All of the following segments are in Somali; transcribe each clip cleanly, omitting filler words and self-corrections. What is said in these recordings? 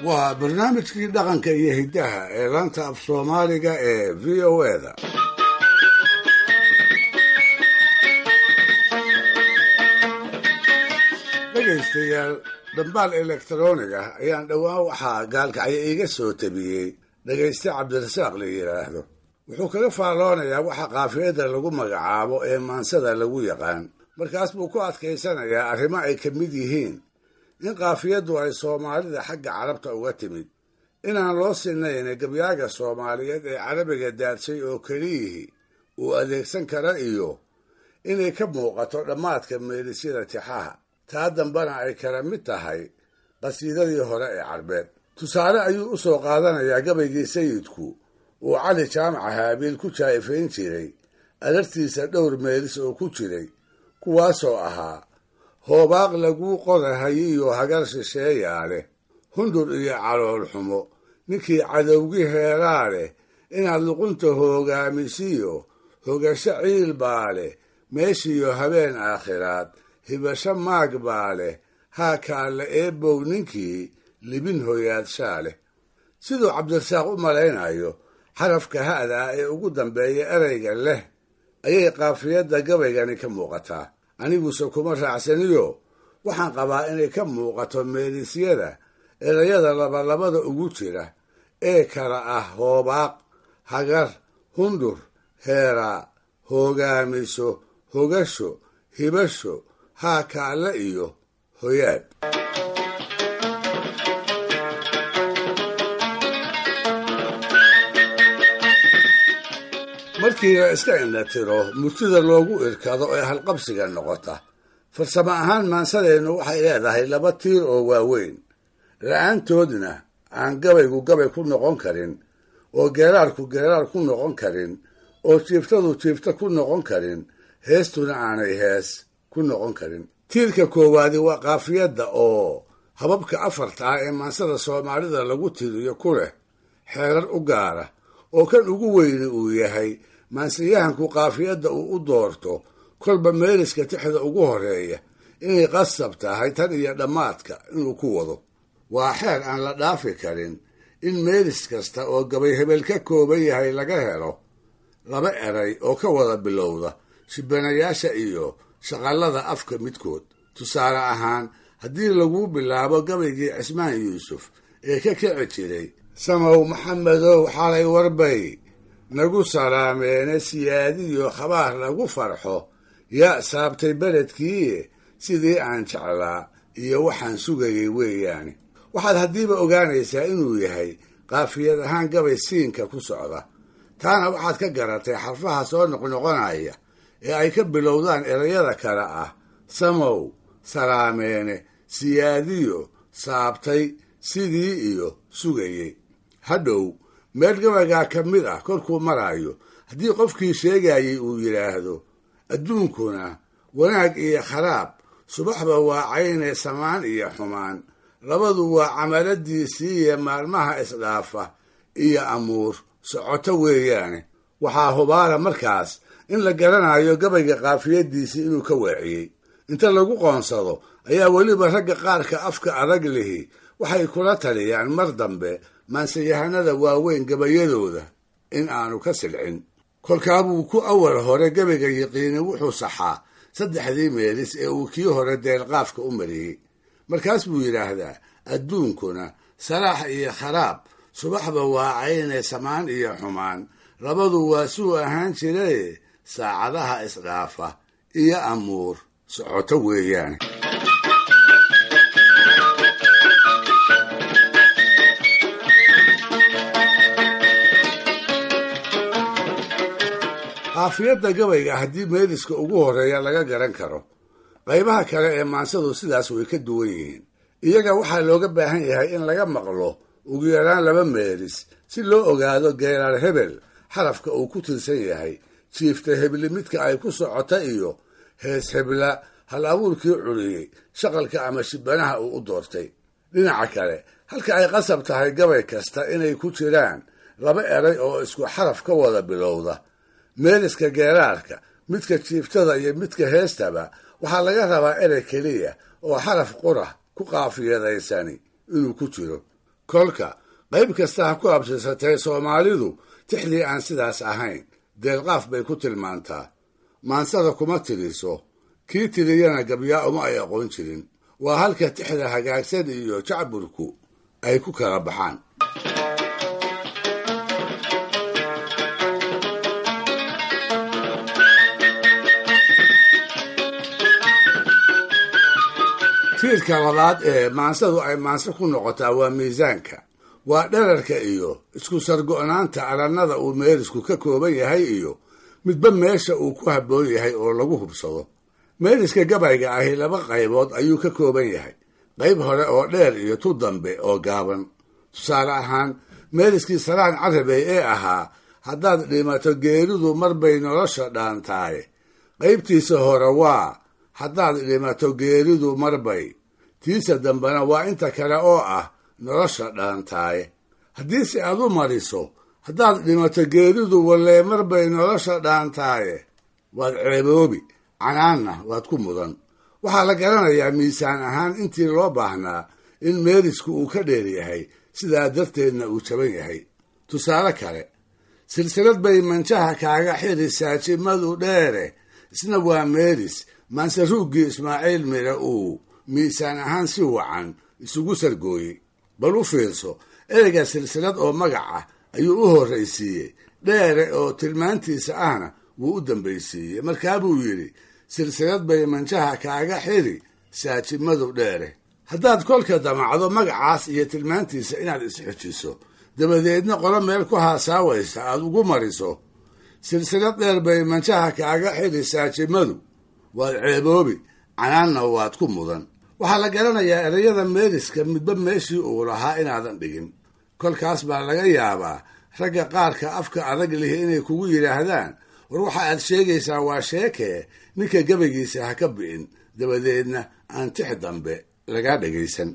waa barnaamijkii dhaqanka iyo hiddaha ee laanta af soomaaliga ee v o eda. dhegaystayaal, dhambaal elektaroonig ah ayaan dhowaan waxaa gaalkacyo iiga soo tabiyey dhegayste cabdirasaaq la yidhaahdo. wuxuu kaga faalloonayaa waxa qaafiyadda lagu magacaabo ee maansada lagu yaqaan. markaas buu ku adkaysanayaa arrimo ay ka mid yihiin in qaafiyaddu ay soomaalida xagga carabta uga timid, inaan loo sinnayn gabyaaga soomaaliyeed ee carabiga daadshay oo keliyihii uu adeegsan kara, iyo inay ka muuqato dhammaadka meelisyada tixaha. taa dambana ay kala mid tahay qasiidadii hore ee carbeed. tusaale ayuu u soo qaadanayaa gabaygii sayidku uu cali jaamaca haabiil ku jaa'ifayn jiray adartiisa dhowr meelis oo ku jiray, kuwaasoo ahaa hoobaaq laguu qodahayiyo hagar shisheeyaa leh, hundur iyo calool xumo ninkii cadowgi heelaa leh, inaad luqunta hoogaamisiyo hogasho ciil baa leh, meeshiiyo habeen aakhiraad hibasho maag baa leh, haa kaalla eebbow ninkii libin hoyaadshaa leh. siduu cabdirasaaq u malaynayo, xarafka ha'da ah ee ugu dambeeya erayga leh ayay qaafiyadda gabaygani ka muuqataa. aniguse kuma raacsaniyo waxaan qabaa inay ka muuqato meelisyada erayada labalabada ugu jira ee kala ah hoobaaq, hagar, hundur, heeraa, hoogaamiso, hogasho, hibasho, haa kaalla iyo hoyaad. markii la iska indhatiro murtida loogu irkado ee halqabsiga noqota, farsamo ahaan maansadeennu waxay leedahay laba tiir oo waaweyn. la-aantoodna aan gabaygu gabay ku noqon karin, oo geeraarku geeraar ku noqon karin, oo jiiftadu jiifta ku noqon karin, heestuna aanay hees ku noqon karin. tiirka koowaadi waa qaafiyadda oo hababka afarta ah ee maansada soomaalida lagu tiriyo ku leh xeerar u gaara, oo kan ugu weyni uu yahay maansiyahanku qaafiyadda uu u doorto kolba meeliska tixda ugu horeeya inay qasab tahay tan iyo dhammaadka inuu ku wado. waa xeer aan la dhaafi karin in meelis kasta oo gabay hebel ka kooban yahay laga helo laba eray oo ka wada bilowda shibanayaasha iyo shaqallada afka midkood. tusaale ahaan, haddii laguu bilaabo gabaygii cismaan yuusuf ee ka kici jiray samow maxamedow xalay warbay nagu salaameene siyaadiyo khabaar lagu farxo, yaa saabtay beledkii sidii aan jeclaa iyo waxaan sugayay weeyaane. waxaad haddiiba ogaanaysaa inuu yahay qaafiyad ahaan gabay siinka ku socda. taana waxaad ka garatay xarfaha soo noqnoqonaya ee ay ka bilowdaan erayada kale ah samow, salaameene, siyaadiyo, saabtay, sidii iyo sugayey. hadhow meel gabaygaa ka mid ah korkuu maraayo, haddii qofkii sheegayay uu yidhaahdo adduunkuna wanaag iyo kharaab, subaxba waa caynee samaan iyo xumaan, labadu waa camaladiisii iyo maalmaha isdhaafa iyo amuur socoto weeyaane. waxaa hubaala markaas in la garanayo gabayga qaafiyaddiisii inuu ka weeciyey. inta lagu qoonsado ayaa weliba ragga qaarka afka adag lihi waxay kula taliyaan mar dambe maansayahanada waaweyn gabayadooda in aanu ka silcin. kolkaabuu ku awal hore gabayga yiqiini wuxuu saxaa saddexdii meelis ee uu kii hore deelqaafka u mariyey. markaas buu yidhaahdaa adduunkuna salaax iyo kharaab, subaxba waa caynee samaan iyo xumaan, labadu waa suu ahaan jiraye saacadaha isdhaafa iyo amuur socoto weeyaane. qaafiyadda gabayga haddii meeliska ugu horeeya laga garan karo, qaybaha kale ee maansadu sidaas way ka duwan yihiin. iyaga waxaa looga baahan yahay in laga maqlo ugu yaraan laba meelis si loo ogaado geeraar hebel xarafka uu ku tirsan yahay, jiifta hebli midka ay ku socota, iyo hees hebla hal abuurkii curiyey shaqalka ama shibanaha uu u doortay. dhinaca kale, halka ay qasab tahay gabay kasta inay ku jiraan laba eray oo isku xaraf ka wada bilowda, meeliska geeraarka, midka jiiftada iyo midka heestaba waxaa laga rabaa erey keliya oo xaraf qura ku qaafiyadaysani inuu ku jiro. kolka qayb kasta ha ku absirsatee soomaalidu tixdii aan sidaas ahayn deelqaaf bay ku tilmaantaa. maansada kuma tiriso, kii tiriyana gabyaa uma ay aqoon jirin. waa halka tixda hagaagsan iyo jacburku ay ku kala baxaan. tiirka labaad ee maansadu ay maanse ku noqotaa waa miisaanka. waa dherarka iyo isku sargo'naanta arannada uu meelisku ka kooban yahay iyo midba meesha uu ku habboon yahay oo lagu hubsado. meeliska gabayga ahi laba qaybood ayuu ka kooban yahay, qayb hore oo dheer iyo tu dambe oo gaaban. tusaale ahaan meeliskii salaan carabey ee ahaa haddaad dhimato geeridu marbay nolosha dhaantaaye, qaybtiisa hore waa haddaad dhimato geeridu marbay, tiisa dambena waa inta kale oo ah nolosha dhaantaaye. haddiise aad u mariso haddaad dhimato geeridu wallee marbay nolosha dhaantaaye, waad ceeboobi, canaanna waad ku mudan. waxaa la garanayaa miisaan ahaan intii loo baahnaa in meelisku uu ka dheer yahay, sidaa darteedna uu jaban yahay. tusaale kale, silsilad bay manjaha kaaga xiri saajimadu dheere, isna waa meelis maanse ruuggii ismaaciil mire uu miisaan ahaan si wacan isugu sargooyey. bal u fiirso, ereyga silsilad oo magac ah ayuu u horraysiiyey, dheere oo tilmaantiisa ahna wuu u dambaysiiyey. markaa buu yidhi silsilad bay manjaha kaaga xiri saajimadu dheere. haddaad kolka damacdo magacaas iyo tilmaantiisa inaad isxujiso, dabadeedna qolo meel ku haasaawaysa aad ugu mariso silsilad dheer bay manjaha kaaga xiri saajimadu, waad ceeboobi, canaanna waad ku mudan. waxaa la garanayaa ereyada meeliska midba meeshii uu lahaa inaadan dhigin. kolkaas baa laga yaabaa ragga qaarka afka adag lihi inay kugu yidhaahdaan, war waxa aad sheegaysaa waa sheekee, ninka gabaygiisa ha ka bi'in, dabadeedna aan tix dambe lagaa dhagaysan.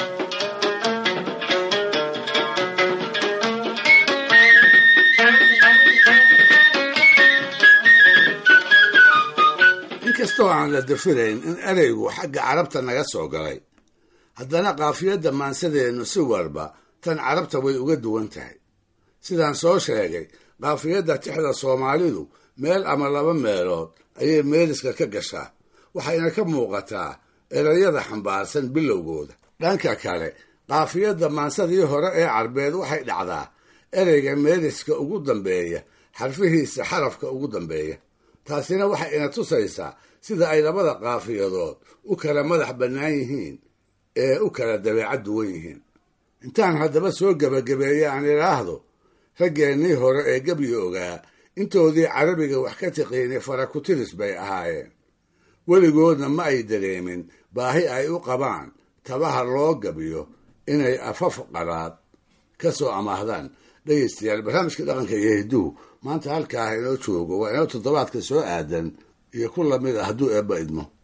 inkastoo aan la dafirayn in ereygu xagga carabta naga soo galay, haddana qaafiyadda maansadeennu si walba tan carabta way uga duwan tahay. sidaan soo sheegay, qaafiyadda tixda soomaalidu meel ama laba meelood ayay meeliska ka gashaa, waxayna ka muuqataa erayada xambaarsan bilowgooda. dhanka kale, qaafiyadda maansadii hore ee carbeed waxay dhacdaa ereyga meeliska ugu dambeeya xarfihiisa xarafka ugu dambeeya. taasina waxay ina tusaysaa sida ay labada qaafiyadood u kala madax bannaan yihiin ee u kala dabeecad duwan yihiin. intaan haddaba soo gebagabeeye aan idhaahdo, raggeennii hore ee gebyi ogaa intoodii carabiga wax ka tiqiinay farakutiris bay ahaayeen. weligoodna ma ay dareemin baahi ay u qabaan tabaha loo gabiyo inay afaf qalaad ka soo amaahdaan. dhegaystayaal, barnaamijka dhaqanka iyo hidduhu maanta halkaa inoo joogo. waa inoo toddobaadka soo aadan iyo ku lamid ah hadduu eebba idmo.